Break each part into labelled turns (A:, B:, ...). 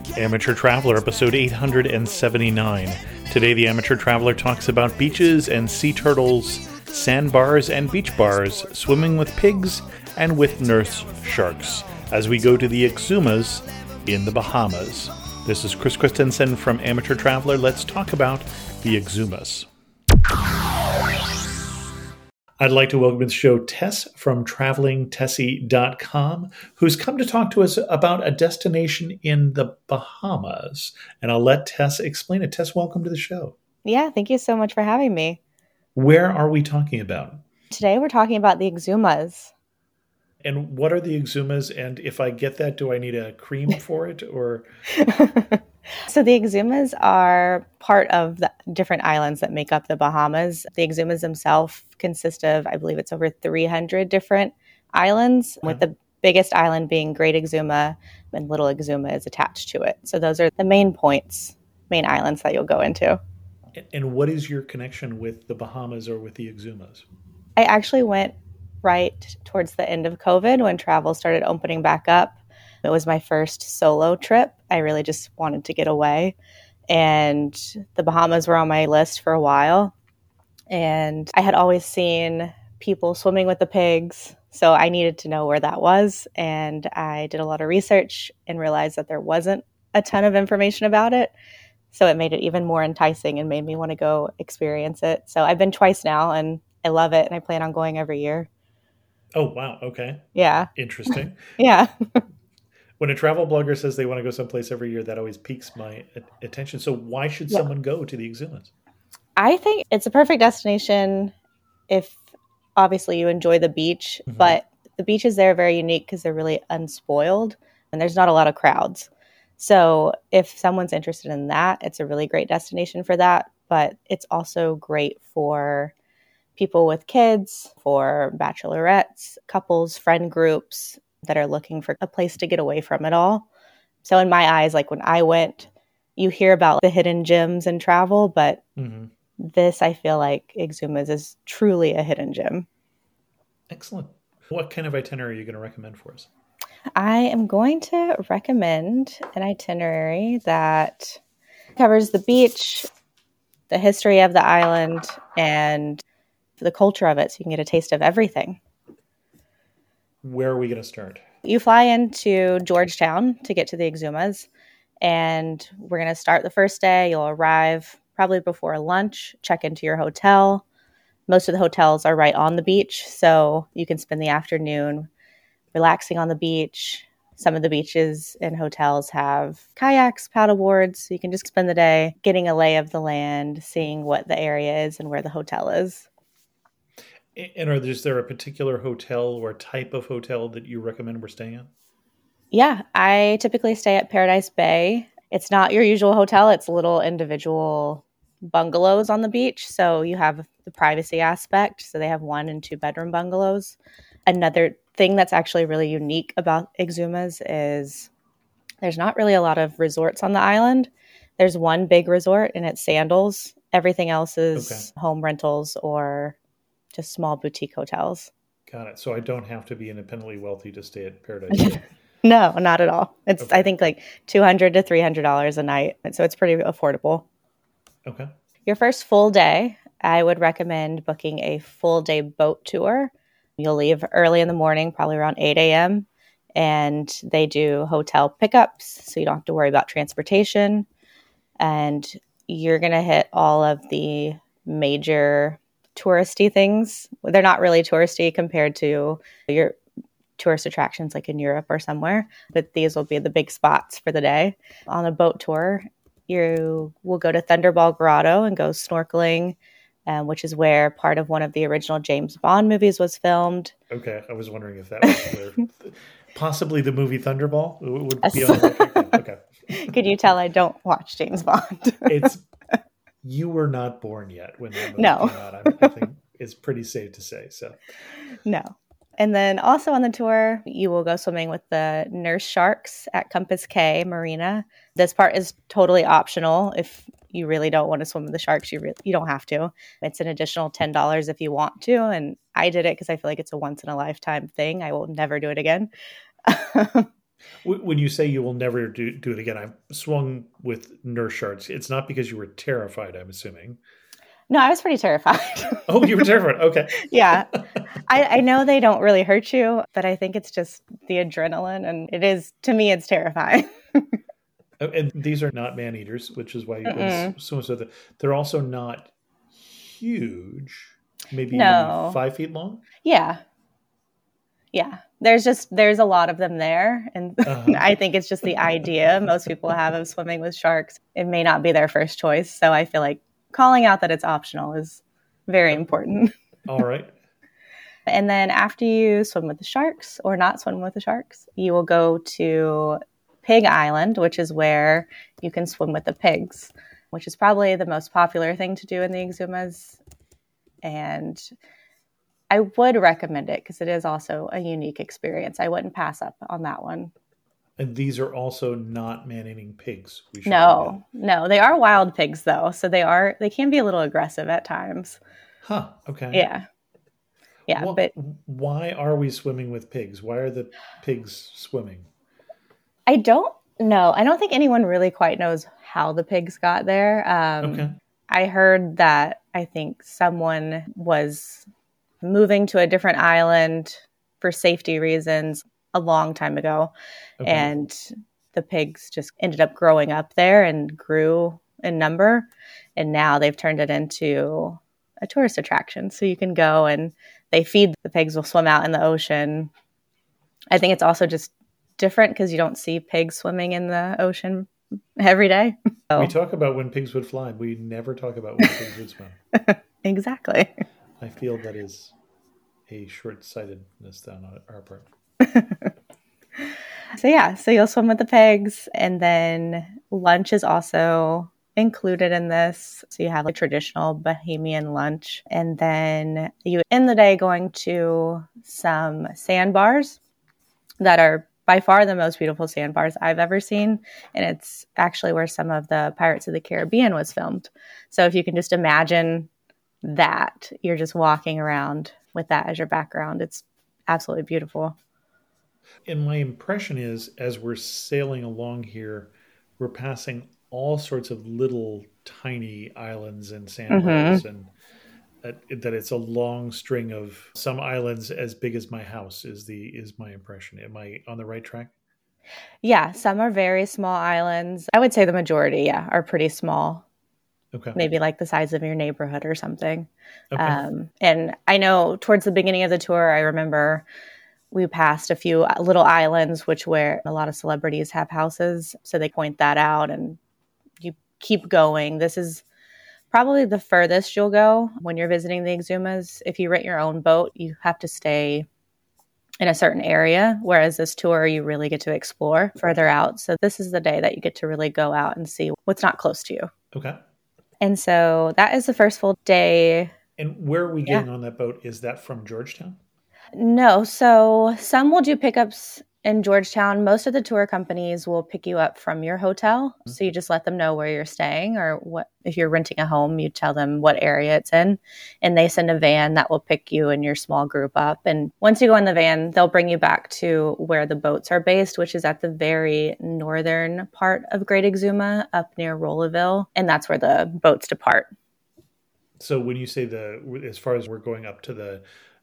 A: Amateur Traveler, episode 879. Today, the Amateur Traveler talks about beaches and sea turtles, sandbars and beach bars, swimming with pigs, and with nurse sharks, as we go to the Exumas in the Bahamas. This is Chris Christensen from Amateur Traveler. Let's talk about the Exumas. I'd like to welcome to the show Tess from TravelingTessie.com, who's come to talk to us about a destination in the Bahamas. And I'll let Tess explain it. Tess, welcome to the show.
B: Yeah, thank you so much for having me.
A: Where are we talking about?
B: Today we're talking about the Exumas.
A: And what are the Exumas? And if I get that, do I need a cream for it? Or
B: So the Exumas are part of the different islands that make up the Bahamas. The Exumas themselves consist of, I believe it's over 300 different islands, with the biggest island being Great Exuma, and Little Exuma is attached to it. So those are the main islands that you'll go into.
A: And what is your connection with the Bahamas or with the Exumas?
B: I actually went right towards the end of COVID when travel started opening back up. It was my first solo trip. I really just wanted to get away. And the Bahamas were on my list for a while. And I had always seen people swimming with the pigs. So I needed to know where that was. And I did a lot of research and realized that there wasn't a ton of information about it. So it made it even more enticing and made me want to go experience it. So I've been twice now and I love it. And I plan on going every year.
A: Oh, wow. Okay.
B: Yeah.
A: Interesting.
B: Yeah.
A: When a travel blogger says they want to go someplace every year, that always piques my attention. So why should someone go to the Exumas?
B: I think it's a perfect destination if obviously you enjoy the beach, but the beaches there are very unique because they're really unspoiled and there's not a lot of crowds. So if someone's interested in that, it's a really great destination for that. But it's also great for people with kids, for bachelorettes, couples, friend groups that are looking for a place to get away from it all. So in my eyes, like when I went, you hear about the hidden gems in travel, but this, I feel like Exumas is truly a hidden gem.
A: Excellent. What kind of itinerary are you going to recommend for us?
B: I am going to recommend an itinerary that covers the beach, the history of the island, and the culture of it, so you can get a taste of everything.
A: Where are we going to start?
B: You fly into Georgetown to get to the Exumas, and we're going to start the first day. You'll arrive probably before lunch, check into your hotel. Most of the hotels are right on the beach, so you can spend the afternoon relaxing on the beach. Some of the beaches and hotels have kayaks, paddleboards, so you can just spend the day getting a lay of the land, seeing what the area is and where the hotel is.
A: And is there a particular hotel or type of hotel that you recommend we're staying at?
B: Yeah, I typically stay at Paradise Bay. It's not your usual hotel. It's little individual bungalows on the beach. So you have the privacy aspect. So they have 1 and 2 bedroom bungalows. Another thing that's actually really unique about Exumas is there's not really a lot of resorts on the island. There's one big resort and it's Sandals. Everything else is home rentals or just small boutique hotels.
A: Got it. So I don't have to be independently wealthy to stay at Paradise Bay.
B: No, not at all. It's I think like $200 to $300 a night. So it's pretty affordable.
A: Okay.
B: Your first full day, I would recommend booking a full day boat tour. You'll leave early in the morning, probably around 8 a.m. And they do hotel pickups, so you don't have to worry about transportation. And you're going to hit all of the major touristy things. They're not really touristy compared to your tourist attractions like in Europe or somewhere, but these will be the big spots for the day. On a boat tour, you will go to Thunderball Grotto and go snorkeling, which is where part of one of the original James Bond movies was filmed.
A: Okay, I was wondering if that was where possibly the movie Thunderball would be on the Okay.
B: Could you tell I don't watch James Bond?
A: You were not born yet when that movie
B: came
A: out. I think it's pretty safe to say. So,
B: no. And then also on the tour, you will go swimming with the nurse sharks at Compass Cay Marina. This part is totally optional. If you really don't want to swim with the sharks, you don't have to. It's an additional $10 if you want to. And I did it because I feel like it's a once in a lifetime thing. I will never do it again.
A: When you say you will never do it again, I've swung with nurse sharks. It's not because you were terrified, I'm assuming.
B: No, I was pretty terrified.
A: Oh, you were terrified. Okay.
B: Yeah. I know they don't really hurt you, but I think it's just the adrenaline. And it is, to me, it's terrifying.
A: Oh, and these are not man eaters, which is why
B: Mm-mm.
A: so they're also not huge, maybe
B: No.
A: 5 feet long.
B: Yeah. Yeah. There's a lot of them there. And
A: Uh-huh.
B: I think it's just the idea most people have of swimming with sharks. It may not be their first choice. So I feel like calling out that it's optional is very important.
A: All right.
B: And then after you swim with the sharks or not swim with the sharks, you will go to Pig Island, which is where you can swim with the pigs, which is probably the most popular thing to do in the Exumas. And I would recommend it because it is also a unique experience. I wouldn't pass up on that one.
A: And these are also not man-eating pigs.
B: No, they are wild pigs though. So they can be a little aggressive at times.
A: Huh. Okay.
B: Yeah. Yeah.
A: Well,
B: but
A: why are we swimming with pigs? Why are the pigs swimming?
B: I don't know. I don't think anyone really quite knows how the pigs got there.
A: Okay.
B: I heard that I think someone was moving to a different island for safety reasons a long time ago.
A: Okay.
B: And the pigs just ended up growing up there and grew in number. And now they've turned it into a tourist attraction. So you can go and they feed the pigs, will swim out in the ocean. I think it's also just different because you don't see pigs swimming in the ocean every day. So.
A: We talk about when pigs would fly. We never talk about when pigs would swim.
B: Exactly.
A: I feel that is a short-sightedness on our part.
B: So you'll swim with the pigs, and then lunch is also included in this. So you have like traditional Bahamian lunch, and then you end the day going to some sandbars that are by far the most beautiful sandbars I've ever seen. And it's actually where some of the Pirates of the Caribbean was filmed. So if you can just imagine that, you're just walking around with that as your background. It's absolutely beautiful.
A: And my impression is, as we're sailing along here, we're passing all sorts of little tiny islands and sandbars, and that it's a long string of some islands as big as my house is my impression. Am I on the right track?
B: Yeah, some are very small islands. I would say the majority, are pretty small.
A: Okay.
B: Maybe like the size of your neighborhood or something.
A: Okay.
B: And I know towards the beginning of the tour, I remember we passed a few little islands, where a lot of celebrities have houses. So they point that out and you keep going. This is probably the furthest you'll go when you're visiting the Exumas. If you rent your own boat, you have to stay in a certain area, whereas this tour, you really get to explore further out. So this is the day that you get to really go out and see what's not close to you.
A: Okay.
B: And so that is the first full day.
A: And where are we getting on that boat? Is that from Georgetown?
B: No. So some will do pickups in Georgetown. Most of the tour companies will pick you up from your hotel. So you just let them know where you're staying, or what, if you're renting a home, you tell them what area it's in, and they send a van that will pick you and your small group up. And once you go in the van, they'll bring you back to where the boats are based, which is at the very northern part of Great Exuma up near Rolleville. And that's where the boats depart.
A: So when you say as far as we're going up to the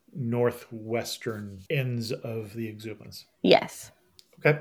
A: northwestern ends of the Exumas.
B: Yes.
A: Okay.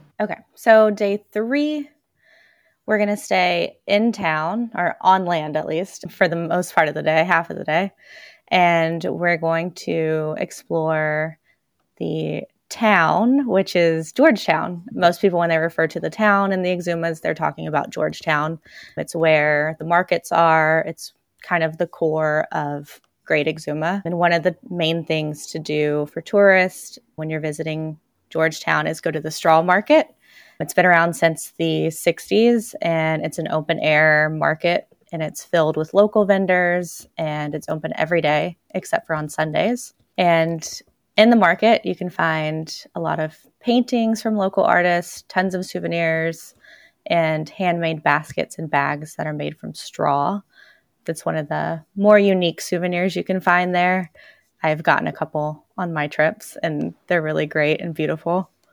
B: So day 3, we're going to stay in town, or on land at least, for the most part of the day, half of the day. And we're going to explore the town, which is Georgetown. Most people, when they refer to the town in the Exumas, they're talking about Georgetown. It's where the markets are. It's kind of the core of Great Exuma. And one of the main things to do for tourists when you're visiting Georgetown is go to the straw market. It's been around since the 60s, and it's an open air market, and it's filled with local vendors, and it's open every day except for on Sundays. And in the market, you can find a lot of paintings from local artists, tons of souvenirs, and handmade baskets and bags that are made from straw. That's one of the more unique souvenirs you can find there. I've gotten a couple on my trips, and they're really great and beautiful.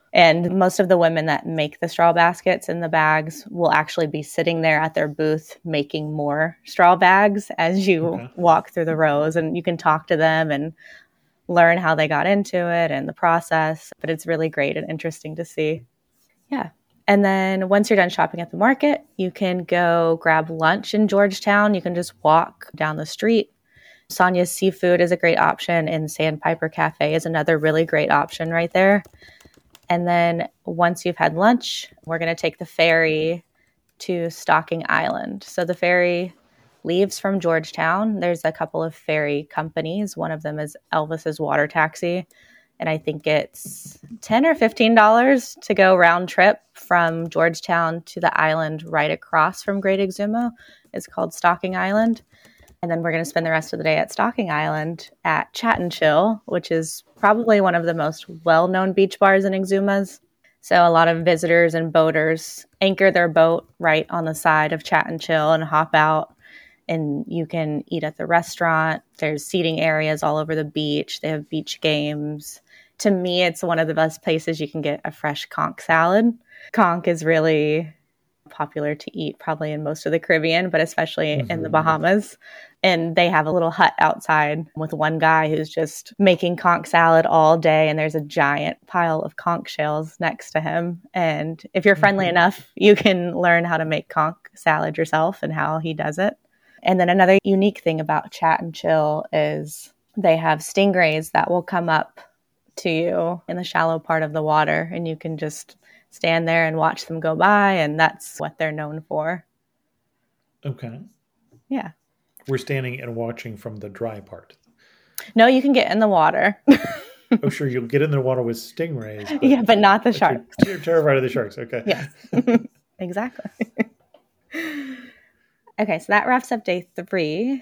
B: And most of the women that make the straw baskets and the bags will actually be sitting there at their booth making more straw bags as you walk through the rows, and you can talk to them and learn how they got into it and the process. But it's really great and interesting to see. Yeah. And then once you're done shopping at the market, you can go grab lunch in Georgetown. You can just walk down the street. Sonia's Seafood is a great option, and Sandpiper Cafe is another really great option right there. And then once you've had lunch, we're going to take the ferry to Stocking Island. So the ferry leaves from Georgetown. There's a couple of ferry companies. One of them is Elvis's Water Taxi. And I think it's $10 or $15 to go round trip from Georgetown to the island right across from Great Exuma. It's called Stocking Island. And then we're going to spend the rest of the day at Stocking Island at Chat and Chill, which is probably one of the most well-known beach bars in Exumas. So a lot of visitors and boaters anchor their boat right on the side of Chat and Chill and hop out. And you can eat at the restaurant. There's seating areas all over the beach. They have beach games. To me, it's one of the best places you can get a fresh conch salad. Conch is really popular to eat probably in most of the Caribbean, but especially in the Bahamas. And they have a little hut outside with one guy who's just making conch salad all day. And there's a giant pile of conch shells next to him. And if you're friendly enough, you can learn how to make conch salad yourself and how he does it. And then another unique thing about Chat and Chill is they have stingrays that will come up to you in the shallow part of the water, and you can just stand there and watch them go by, and that's what they're known for.
A: Okay.
B: Yeah.
A: We're standing and watching from the dry part.
B: No, you can get in the water.
A: Oh, sure. You'll get in the water with stingrays.
B: Yeah, but not the sharks.
A: You're terrified of the sharks. Okay.
B: Yes. Exactly. Okay, so that wraps up day 3.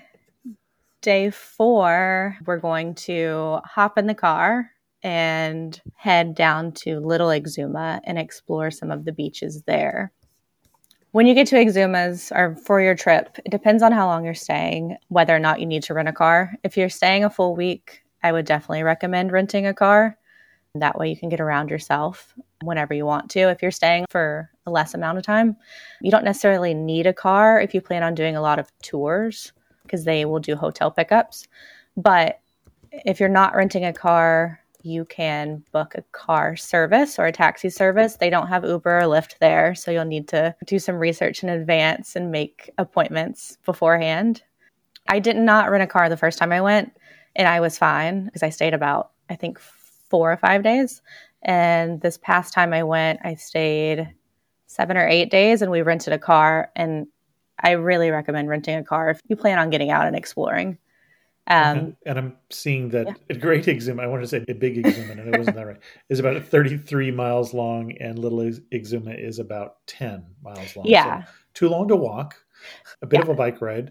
B: Day 4, we're going to hop in the car and head down to Little Exuma and explore some of the beaches there. When you get to Exumas or for your trip, it depends on how long you're staying, whether or not you need to rent a car. If you're staying a full week, I would definitely recommend renting a car. That way you can get around yourself whenever you want to. If you're staying for a less amount of time, you don't necessarily need a car if you plan on doing a lot of tours, because they will do hotel pickups. But if you're not renting a car, you can book a car service or a taxi service. They don't have Uber or Lyft there, so you'll need to do some research in advance and make appointments beforehand. I did not rent a car the first time I went, and I was fine because I stayed about, I think, 4 or 5 days. And this past time I went, I stayed 7 or 8 days, and we rented a car. And I really recommend renting a car if you plan on getting out and exploring.
A: And I'm seeing that a Great Exuma, I want to say a Big Exuma, and it wasn't that right, is about 33 miles long, and Little Exuma is about 10 miles long.
B: Yeah.
A: So too long to walk, a bit of a bike ride.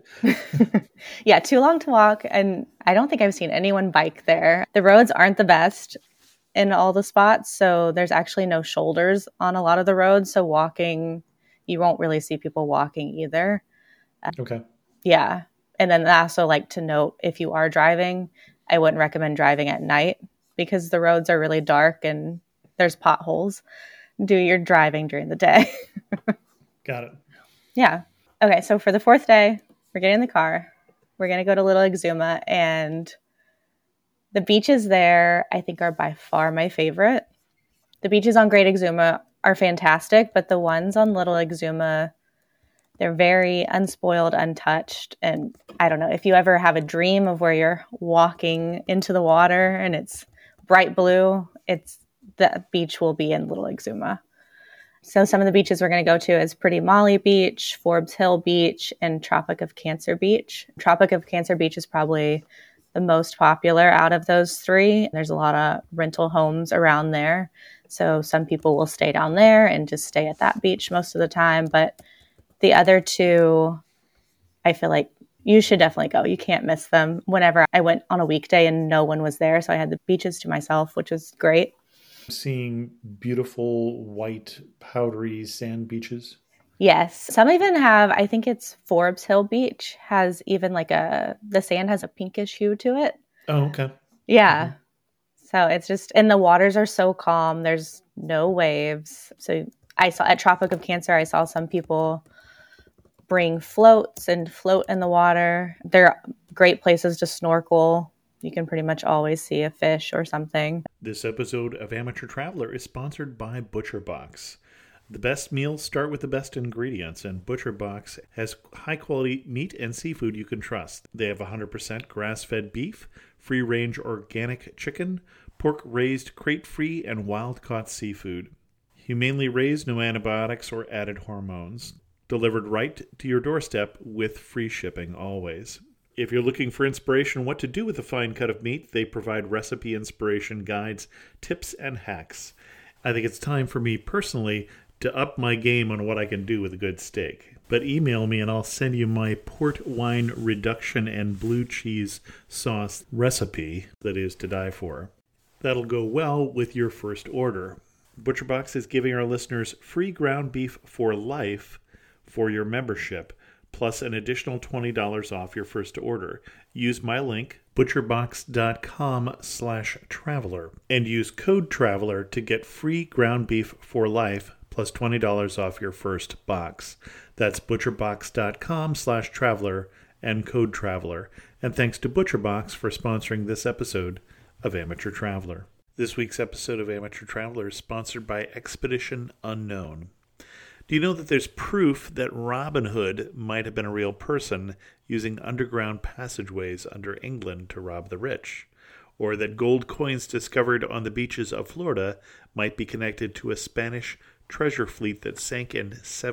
B: Yeah, too long to walk. And I don't think I've seen anyone bike there. The roads aren't the best in all the spots, so there's actually no shoulders on a lot of the roads. So walking, you won't really see people walking either.
A: Okay.
B: Yeah. And then I also like to note, if you are driving, I wouldn't recommend driving at night because the roads are really dark and there's potholes. Do your driving during the day.
A: Got it.
B: Yeah. Okay. So for the 4th day, we're getting in the car. We're going to go to Little Exuma, and the beaches there, I think, are by far my favorite. The beaches on Great Exuma are fantastic, but the ones on Little Exuma, they're very unspoiled, untouched. And I don't know, if you ever have a dream of where you're walking into the water and it's bright blue, the beach will be in Little Exuma. So some of the beaches we're going to go to is Pretty Molly Beach, Forbes Hill Beach, and Tropic of Cancer Beach. Tropic of Cancer Beach is probably the most popular out of those 3. There's a lot of rental homes around there. So some people will stay down there and just stay at that beach most of the time. But the other 2, I feel like you should definitely go. You can't miss them. Whenever I went on a weekday and no one was there, so I had the beaches to myself, which was great.
A: Seeing beautiful white powdery sand beaches.
B: Yes. Some even have, I think it's Forbes Hill Beach, has even like the sand has a pinkish hue to it.
A: Oh, okay.
B: Yeah. So it's just, and the waters are so calm. There's no waves. So I saw at Tropic of Cancer, I saw some people bring floats and float in the water. They're great places to snorkel. You can pretty much always see a fish or something.
A: This episode of Amateur Traveler is sponsored by ButcherBox. The best meals start with the best ingredients, and ButcherBox has high-quality meat and seafood you can trust. They have 100% grass-fed beef, free-range organic chicken, pork raised crate-free, and wild-caught seafood. Humanely raised, no antibiotics or added hormones. Delivered right to your doorstep with free shipping always. If you're looking for inspiration on what to do with a fine cut of meat, they provide recipe inspiration guides, tips, and hacks. I think it's time for me personally to up my game on what I can do with a good steak. But email me and I'll send you my port wine reduction and blue cheese sauce recipe that is to die for. That'll go well with your first order. ButcherBox is giving our listeners free ground beef for life for your membership, plus an additional $20 off your first order. Use my link, butcherbox.com/traveler, and use code TRAVELER to get free ground beef for life, plus $20 off your first box. That's butcherbox.com/traveler and code TRAVELER. And thanks to ButcherBox for sponsoring this episode of Amateur Traveler. This week's episode of Amateur Traveler is sponsored by Expedition Unknown. Do you know that there's proof that Robin Hood might have been a real person using underground passageways under England to rob the rich? Or that gold coins discovered on the beaches of Florida might be connected to a Spanish treasure fleet that sank in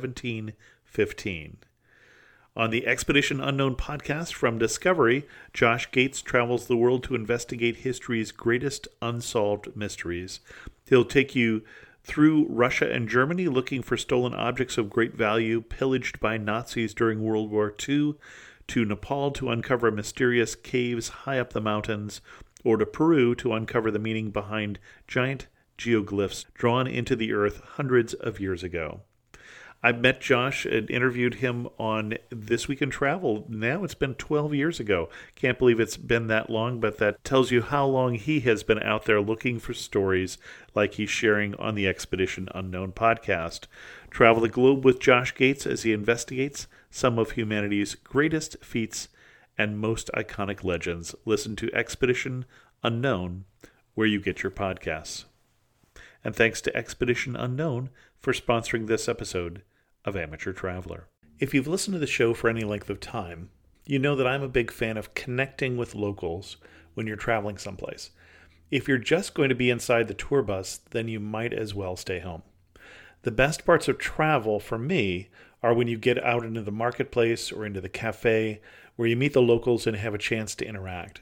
A: 1715? On the Expedition Unknown podcast from Discovery, Josh Gates travels the world to investigate history's greatest unsolved mysteries. He'll take you through Russia and Germany looking for stolen objects of great value pillaged by Nazis during World War II, to Nepal to uncover mysterious caves high up the mountains, or to Peru to uncover the meaning behind giant geoglyphs drawn into the earth hundreds of years ago. I've met Josh and interviewed him on This Week in Travel. Now it's been 12 years ago. Can't believe it's been that long, but that tells you how long he has been out there looking for stories like he's sharing on the Expedition Unknown podcast. Travel the globe with Josh Gates as he investigates some of humanity's greatest feats and most iconic legends. Listen to Expedition Unknown where you get your podcasts. And thanks to Expedition Unknown for sponsoring this episode of Amateur Traveler. If you've listened to the show for any length of time, you know that I'm a big fan of connecting with locals when you're traveling someplace. If you're just going to be inside the tour bus, then you might as well stay home. The best parts of travel for me are when you get out into the marketplace or into the cafe where you meet the locals and have a chance to interact.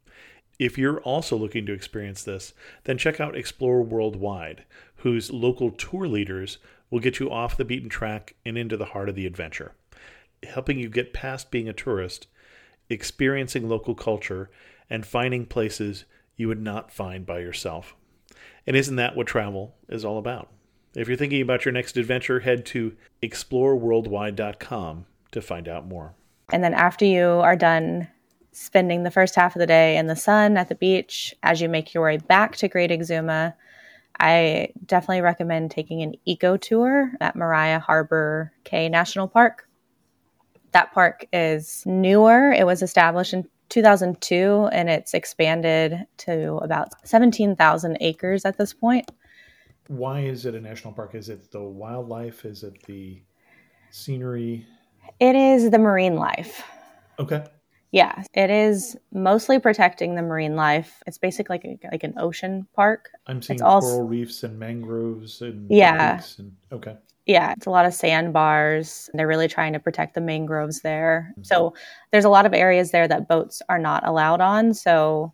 A: If you're also looking to experience this, then check out Explore Worldwide, whose local tour leaders will get you off the beaten track and into the heart of the adventure, helping you get past being a tourist, experiencing local culture, and finding places you would not find by yourself. And isn't that what travel is all about? If you're thinking about your next adventure, head to exploreworldwide.com to find out more.
B: And then after you are done spending the first half of the day in the sun at the beach, as you make your way back to Great Exuma, I definitely recommend taking an eco tour at Maria Harbor Cay National Park. That park is newer. It was established in 2002, and it's expanded to about 17,000 acres at this point.
A: Why is it a national park? Is it the wildlife? Is it the scenery?
B: It is the marine life.
A: Okay.
B: Yeah, it is mostly protecting the marine life. It's basically like an ocean park.
A: I'm seeing coral reefs and mangroves and creeks okay.
B: Yeah, it's a lot of sandbars. They're really trying to protect the mangroves there. Mm-hmm. So there's a lot of areas there that boats are not allowed on. So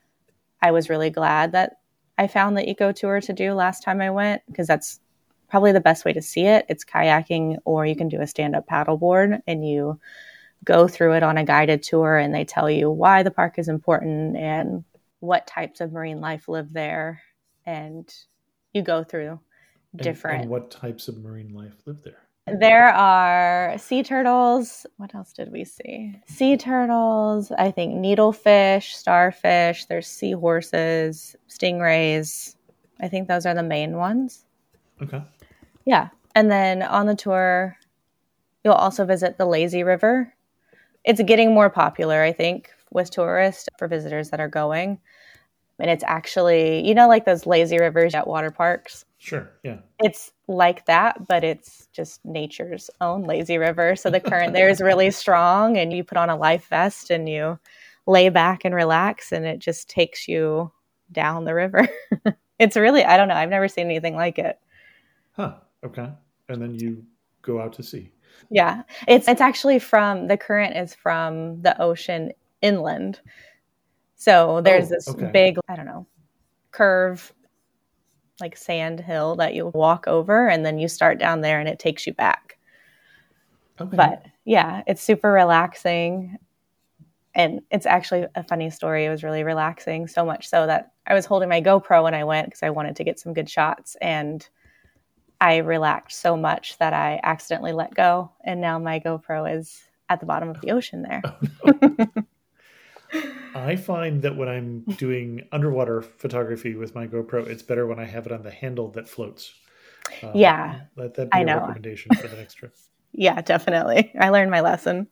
B: I was really glad that I found the eco tour to do last time I went, because that's probably the best way to see it. It's kayaking, or you can do a stand-up paddleboard, and you go through it on a guided tour, and they tell you why the park is important and what types of marine life live there. And you go through different...
A: And what types of marine life live there?
B: There are sea turtles. What else did we see? Sea turtles, I think needlefish, starfish, there's seahorses, stingrays. I think those are the main ones.
A: Okay.
B: Yeah. And then on the tour, you'll also visit the lazy river. It's getting more popular, I think, with tourists for visitors that are going. And it's actually, like those lazy rivers at water parks.
A: Sure. Yeah.
B: It's like that, but it's just nature's own lazy river. So the current there is really strong, and you put on a life vest and you lay back and relax, and it just takes you down the river. It's really, I don't know. I've never seen anything like it.
A: Huh. Okay. And then you go out to sea.
B: Yeah. It's actually the current is from the ocean inland. So there's this big, I don't know, curve, like sand hill that you walk over, and then you start down there and it takes you back. Okay. But yeah, it's super relaxing. And it's actually a funny story. It was really relaxing, so much so that I was holding my GoPro when I went because I wanted to get some good shots. And I relaxed so much that I accidentally let go. And now my GoPro is at the bottom of the ocean there.
A: Oh, no. I find that when I'm doing underwater photography with my GoPro, it's better when I have it on the handle that floats.
B: Yeah.
A: Let that be a recommendation for the next trip.
B: Yeah, definitely. I learned my lesson.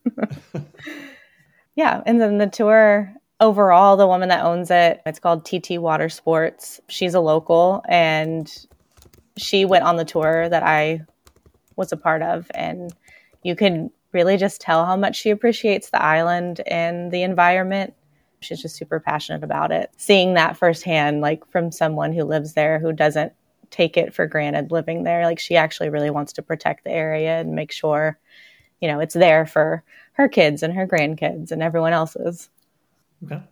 B: Yeah. And then the tour overall, the woman that owns it, it's called TT Water Sports. She's a local, and she went on the tour that I was a part of. And you could really just tell how much she appreciates the island and the environment. She's just super passionate about it. Seeing that firsthand, like from someone who lives there, who doesn't take it for granted living there, like she actually really wants to protect the area and make sure, it's there for her kids and her grandkids and everyone else's.
A: Okay.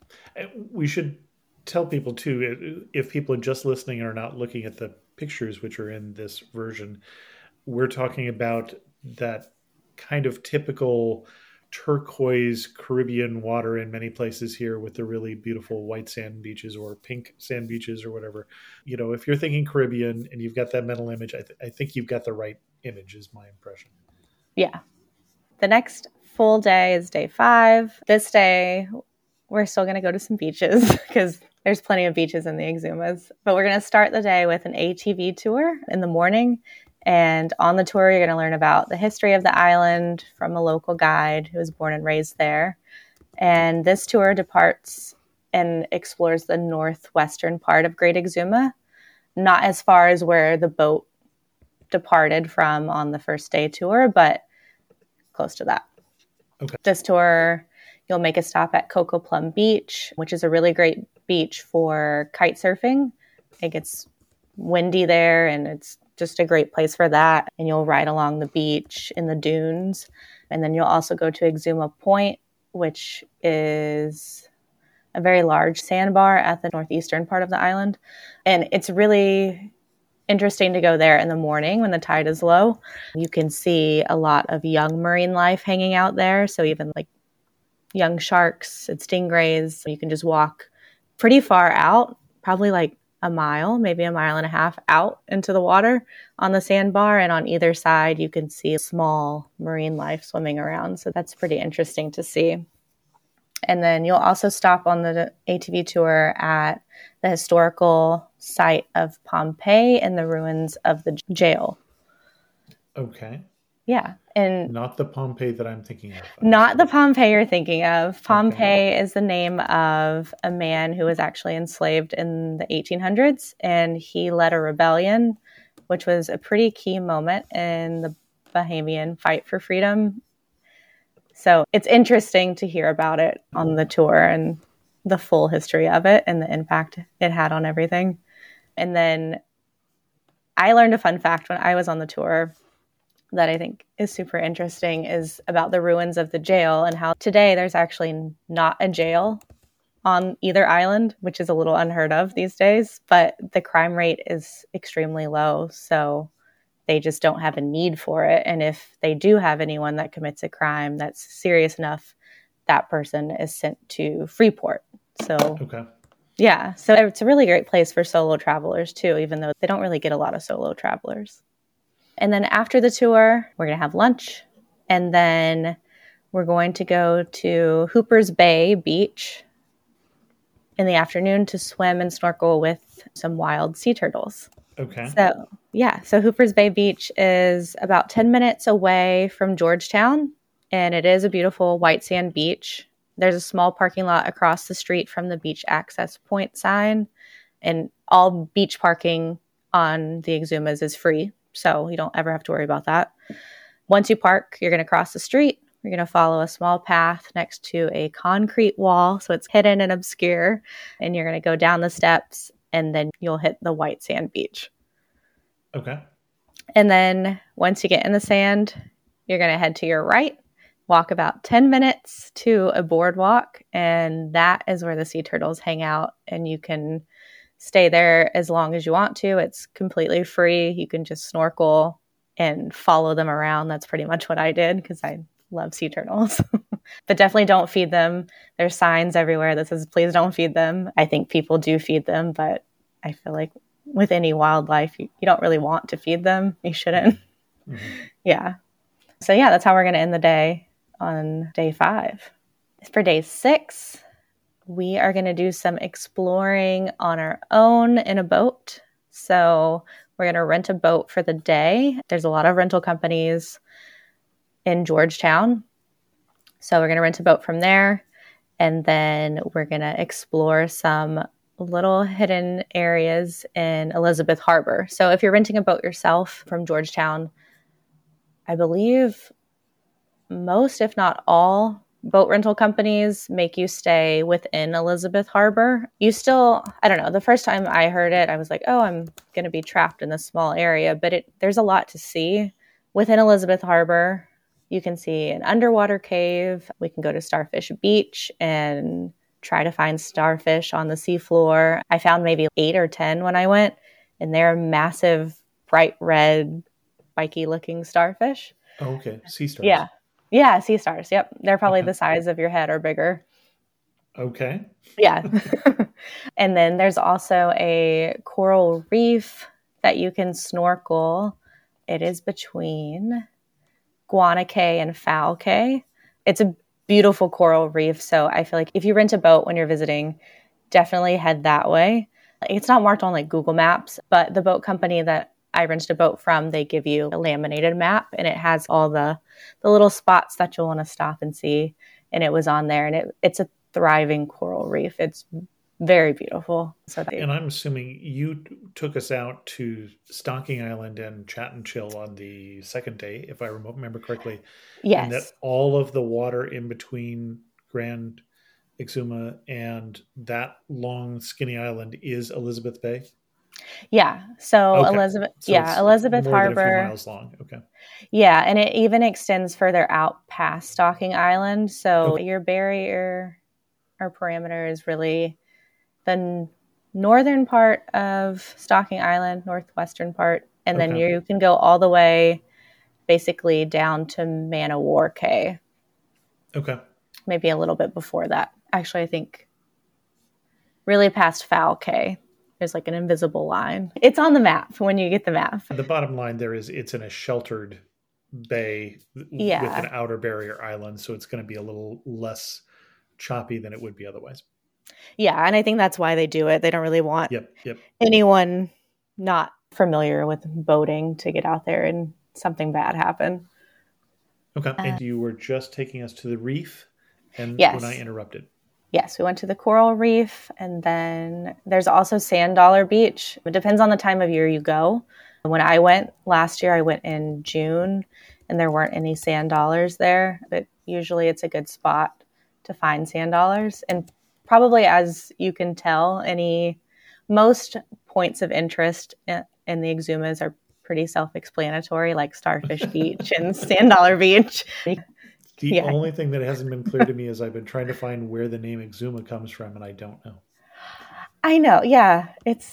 A: We should tell people too, if people are just listening and are not looking at the pictures which are in this version, we're talking about that kind of typical turquoise Caribbean water in many places here with the really beautiful white sand beaches or pink sand beaches or whatever. If you're thinking Caribbean and you've got that mental image, I think you've got the right image, is my impression.
B: Yeah. The next full day is day 5. This day, we're still going to go to some beaches because there's plenty of beaches in the Exumas. But we're going to start the day with an ATV tour in the morning. And on the tour, you're going to learn about the history of the island from a local guide who was born and raised there. And this tour departs and explores the northwestern part of Great Exuma, not as far as where the boat departed from on the first day tour, but close to that. Okay. This tour, you'll make a stop at Coco Plum Beach, which is a really great beach for kite surfing. It gets windy there, and it's just a great place for that. And you'll ride along the beach in the dunes. And then you'll also go to Exuma Point, which is a very large sandbar at the northeastern part of the island. And it's really interesting to go there in the morning when the tide is low. You can see a lot of young marine life hanging out there. So even like young sharks and stingrays, you can just walk pretty far out, probably like a mile, maybe a mile and a half out into the water on the sandbar. And on either side, you can see small marine life swimming around. So that's pretty interesting to see. And then you'll also stop on the ATV tour at the historical site of Pompeii and the ruins of the jail.
A: Okay.
B: Yeah. And
A: not the Pompeii that I'm thinking of.
B: Not the Pompeii you're thinking of. Pompeii is the name of a man who was actually enslaved in the 1800s, and he led a rebellion, which was a pretty key moment in the Bahamian fight for freedom. So it's interesting to hear about it on the tour and the full history of it and the impact it had on everything. And then I learned a fun fact when I was on the tour that I think is super interesting, is about the ruins of the jail and how today there's actually not a jail on either island, which is a little unheard of these days, but the crime rate is extremely low. So they just don't have a need for it. And if they do have anyone that commits a crime that's serious enough, that person is sent to Freeport. So, yeah, so it's a really great place for solo travelers too, even though they don't really get a lot of solo travelers. And then after the tour, we're going to have lunch. And then we're going to go to Hooper's Bay Beach in the afternoon to swim and snorkel with some wild sea turtles.
A: Okay.
B: So Hooper's Bay Beach is about 10 minutes away from Georgetown, and it is a beautiful white sand beach. There's a small parking lot across the street from the beach access point sign, and all beach parking on the Exumas is free, so you don't ever have to worry about that. Once you park, you're going to cross the street. You're going to follow a small path next to a concrete wall, so it's hidden and obscure, and you're going to go down the steps, and then you'll hit the white sand beach.
A: Okay.
B: And then once you get in the sand, you're going to head to your right, walk about 10 minutes to a boardwalk, and that is where the sea turtles hang out, and you can stay there as long as you want to. It's completely free. You can just snorkel and follow them around. That's pretty much what I did because I love sea turtles. But definitely don't feed them. There's signs everywhere that says, please don't feed them. I think people do feed them, but I feel like with any wildlife, you don't really want to feed them. You shouldn't. Mm-hmm. Yeah. So yeah, that's how we're going to end the day on day 5. For day 6, we are going to do some exploring on our own in a boat. So we're going to rent a boat for the day. There's a lot of rental companies in Georgetown. So we're going to rent a boat from there. And then we're going to explore some little hidden areas in Elizabeth Harbor. So if you're renting a boat yourself from Georgetown, I believe most, if not all, boat rental companies make you stay within Elizabeth Harbor. You still, I don't know, the first time I heard it, I was like, oh, I'm going to be trapped in this small area. But there's a lot to see. Within Elizabeth Harbor, you can see an underwater cave. We can go to Starfish Beach and try to find starfish on the seafloor. I found maybe 8 or 10 when I went, and they're massive, bright red, spiky looking starfish.
A: Oh, okay. Sea stars.
B: Yeah. Yeah, sea stars. Yep. They're probably the size of your head or bigger.
A: Okay.
B: Yeah. And then there's also a coral reef that you can snorkel. It is between Guana Cay and Foul Cay. It's a beautiful coral reef. So I feel like if you rent a boat when you're visiting, definitely head that way. It's not marked on like Google Maps, but the boat company that I rented a boat from, they give you a laminated map, and it has all the little spots that you'll want to stop and see. And it was on there, and it's a thriving coral reef. It's very beautiful.
A: And I'm assuming you took us out to Stocking Island and Chat and Chill on the second day, if I remember correctly.
B: Yes.
A: And that all of the water in between Grand Exuma and that long skinny island is Elizabeth Bay?
B: Yeah. So
A: okay.
B: Elizabeth
A: more
B: Harbor.
A: Than a few miles long. Okay.
B: Yeah, and it even extends further out past Stocking Island. So your barrier or parameter is really the northern part of Stocking Island, northwestern part, and then you can go all the way basically down to Man o' War Cay.
A: Okay.
B: Maybe a little bit before that. Actually, I think really past Foul Cay. There's like an invisible line. It's on the map when you get the map.
A: The bottom line there is it's in a sheltered bay with an outer barrier island, so it's going to be a little less choppy than it would be otherwise.
B: Yeah, and I think that's why they do it. They don't really want
A: Yep.
B: anyone not familiar with boating to get out there and something bad happen.
A: Okay. And you were just taking us to the reef, and
B: yes.
A: when I interrupted.
B: Yes, we went to the coral reef, and then there's also Sand Dollar Beach. It depends on the time of year you go. When I went last year, I went in June, and there weren't any sand dollars there, but usually it's a good spot to find sand dollars. And probably, as you can tell, most points of interest in the Exumas are pretty self-explanatory, like Starfish Beach and Sand Dollar Beach.
A: The only thing that hasn't been clear to me is I've been trying to find where the name Exuma comes from, and I don't know.
B: I know. Yeah.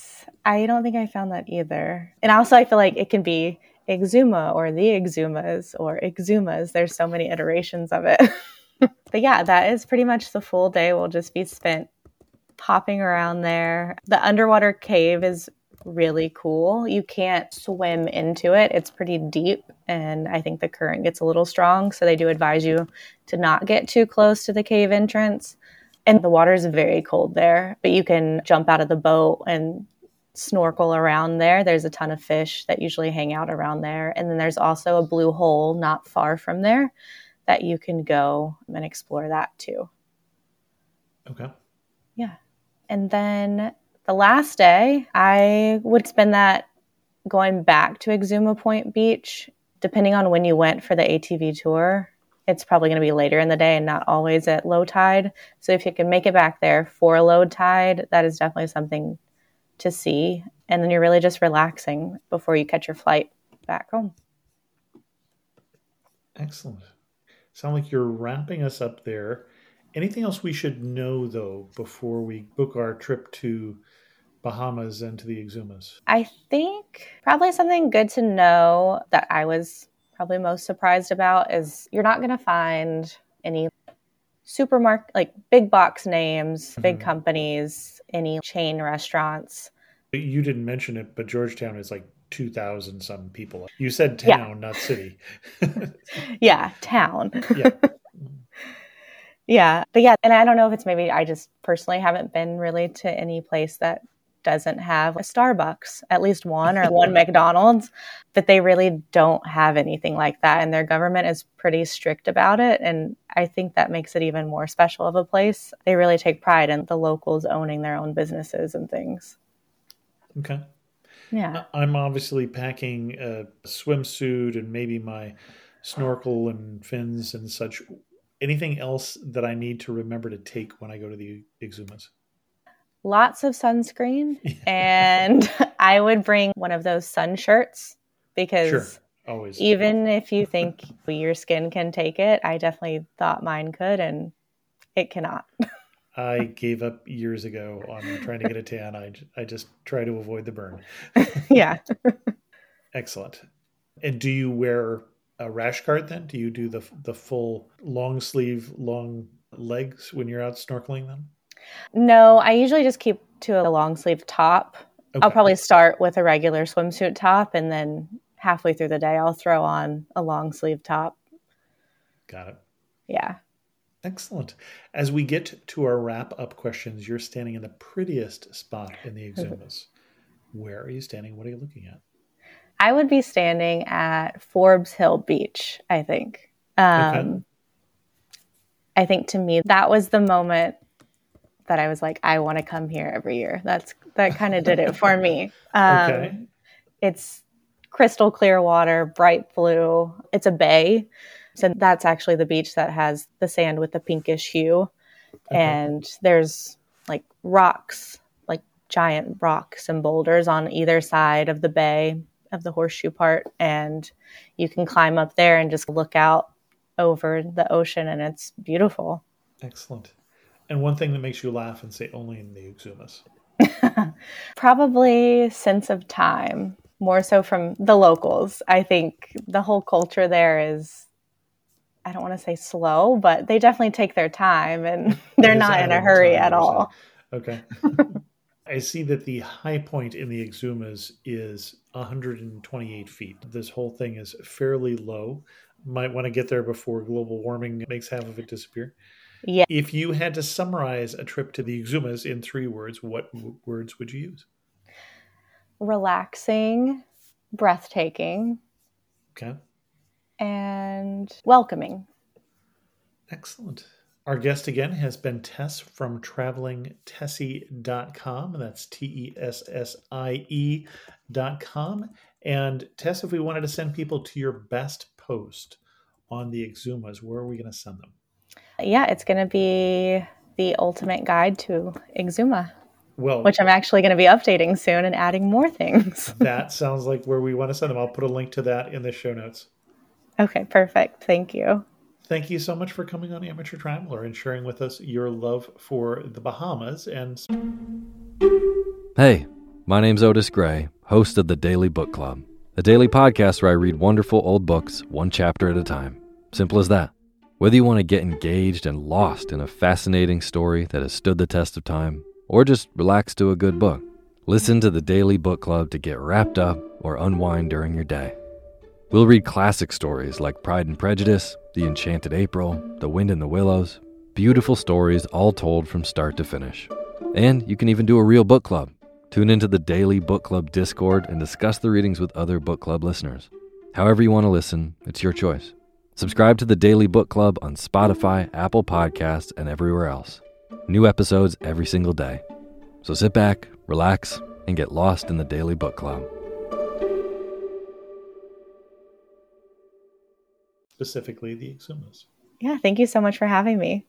B: I don't think I found that either. And also I feel like it can be Exuma or the Exumas or Exumas. There's so many iterations of it. But yeah, that is pretty much the full day will just be spent popping around there. The underwater cave is really cool. You can't swim into it. It's pretty deep, and I think the current gets a little strong. So they do advise you to not get too close to the cave entrance. And the water is very cold there, but you can jump out of the boat and snorkel around there. There's a ton of fish that usually hang out around there. And then there's also a blue hole not far from there that you can go and explore that too.
A: Okay.
B: Yeah. And then the last day, I would spend that going back to Exuma Point Beach. Depending on when you went for the ATV tour, it's probably going to be later in the day and not always at low tide. So if you can make it back there for low tide, that is definitely something to see. And then you're really just relaxing before you catch your flight back home.
A: Excellent. Sound like you're wrapping us up there. Anything else we should know, though, before we book our trip to Bahamas and to the Exumas?
B: I think probably something good to know that I was probably most surprised about is you're not going to find any supermarket, like big box names, big companies, any chain restaurants.
A: You didn't mention it, but Georgetown is like 2,000 some people. You said town, not city.
B: Yeah, town.
A: Yeah.
B: Yeah. But yeah, and I don't know if it's maybe I just personally haven't been really to any place that doesn't have a Starbucks, at least one, or one McDonald's, but they really don't have anything like that. And their government is pretty strict about it. And I think that makes it even more special of a place. They really take pride in the locals owning their own businesses and things.
A: Okay.
B: Yeah.
A: I'm obviously packing a swimsuit and maybe my snorkel and fins and such. Anything else that I need to remember to take when I go to the Exumas?
B: Lots of sunscreen. And I would bring one of those sun shirts because
A: always.
B: Even if you think your skin can take it, I definitely thought mine could, and it cannot.
A: I gave up years ago on trying to get a tan. I just try to avoid the burn.
B: Yeah.
A: Excellent. And do you wear a rash guard then? Do you do the full long sleeve, long legs when you're out snorkeling then?
B: No, I usually just keep to a long sleeve top. Okay. I'll probably start with a regular swimsuit top, and then halfway through the day, I'll throw on a long sleeve top.
A: Got it.
B: Yeah.
A: Excellent. As we get to our wrap-up questions, you're standing in the prettiest spot in the Exumas. Where are you standing? What are you looking at?
B: I would be standing at Forbes Hill Beach, I think. Okay. I think to me, that was the moment that I was like, I want to come here every year. That kind of did it for me. Okay. It's crystal clear water, bright blue. It's a bay. So that's actually the beach that has the sand with the pinkish hue. Okay. And there's like rocks, like giant rocks and boulders on either side of the bay, of the horseshoe part. And you can climb up there and just look out over the ocean, and it's beautiful.
A: Excellent. And one thing that makes you laugh and say only in the Exumas?
B: Probably sense of time, more so from the locals. I think the whole culture there is, I don't want to say slow, but they definitely take their time, and they're not in a hurry at all.
A: Okay. I see that the high point in the Exumas is 128 feet. This whole thing is fairly low. Might want to get there before global warming makes half of it disappear.
B: Yeah.
A: If you had to summarize a trip to the Exumas in 3 words, what words would you use?
B: Relaxing, breathtaking.
A: Okay.
B: And welcoming.
A: Excellent. Our guest again has been Tess from TravelingTessie.com. That's TESSIE.com. And Tess, if we wanted to send people to your best post on the Exumas, where are we going to send them?
B: Yeah, it's going to be the ultimate guide to Exuma.
A: Well,
B: which I'm actually going to be updating soon and adding more things.
A: That sounds like where we want to send them. I'll put a link to that in the show notes.
B: Okay, perfect. Thank you.
A: Thank you so much for coming on Amateur Traveler and sharing with us your love for the Bahamas. And
C: hey, my name's Otis Gray, host of the Daily Book Club, a daily podcast where I read wonderful old books, one chapter at a time. Simple as that. Whether you want to get engaged and lost in a fascinating story that has stood the test of time, or just relax to a good book, Listen to the Daily Book Club to get wrapped up or unwind during your day. We'll read classic stories like Pride and Prejudice, The Enchanted April, The Wind in the Willows. Beautiful stories all told from start to finish. And you can even do a real book club. Tune into the Daily Book Club Discord and discuss the readings with other book club listeners. However you want to listen, it's your choice. Subscribe to the Daily Book Club on Spotify, Apple Podcasts, and everywhere else. New episodes every single day. So sit back, relax, and get lost in the Daily Book Club.
A: Specifically the Exumas.
B: Yeah, thank you so much for having me.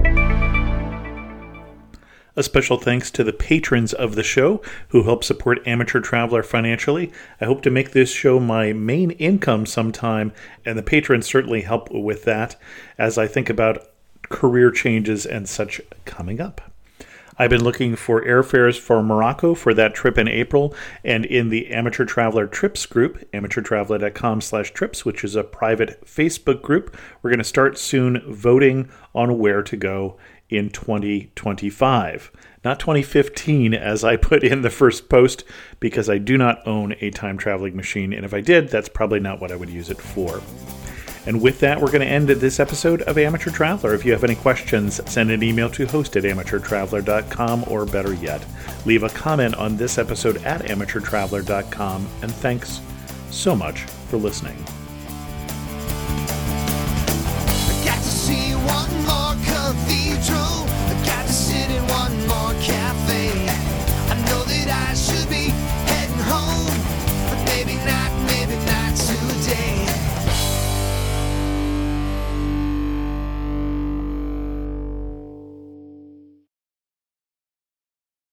A: A special thanks to the patrons of the show who help support Amateur Traveler financially. I hope to make this show my main income sometime, and the patrons certainly help with that as I think about career changes and such coming up. I've been looking for airfares for Morocco for that trip in April, and in the Amateur Traveler Trips group, amateurtraveler.com/trips, which is a private Facebook group, we're going to start soon voting on where to go in 2025. Not 2015, as I put in the first post, because I do not own a time traveling machine, and if I did, that's probably not what I would use it for. And with that, we're going to end this episode of Amateur Traveler. If you have any questions, send an email to host@amateurtraveler.com, or better yet, leave a comment on this episode at amateurtraveler.com. And thanks so much for listening.